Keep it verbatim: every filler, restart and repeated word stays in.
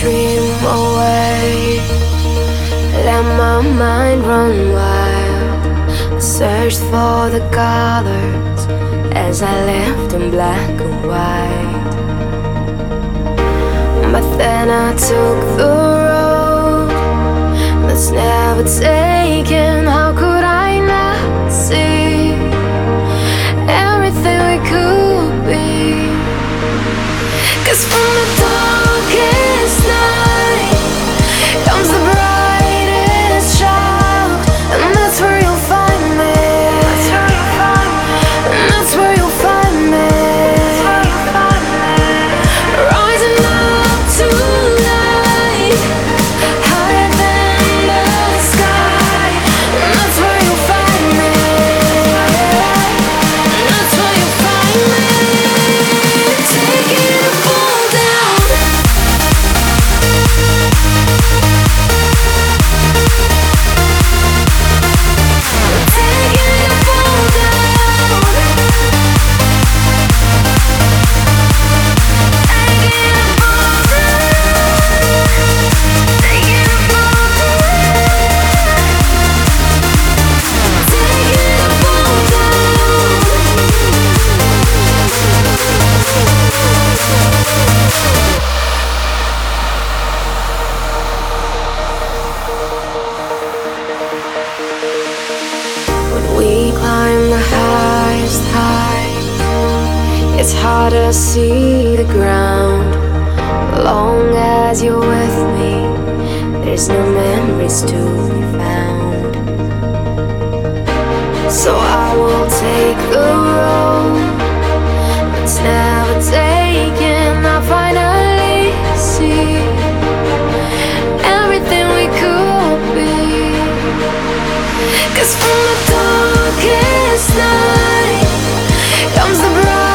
dream away, let my mind run wild. I searched for the colors as I left in black and white. But then I took the road that's never taken. How could I not see everything we could be? 'Cause from the darkest night comes the brightest child, and that's where you'll find me. That's where you'll find me. And that's where you'll find me. That's where you'll find me. Rising up to light, higher than the sky. And that's where you'll find me. And that's where you'll find me. Taking a fall down. Taking a fall down. Taking a fall down. Taking a fall down. Taking a fall down. When we climb the highest height, it's hard to see the ground. Long as you're with me, there's no memories to be found. So I will take the road that's never taken. I finally see everything we could be. 'Cause from the darkest night comes the bright.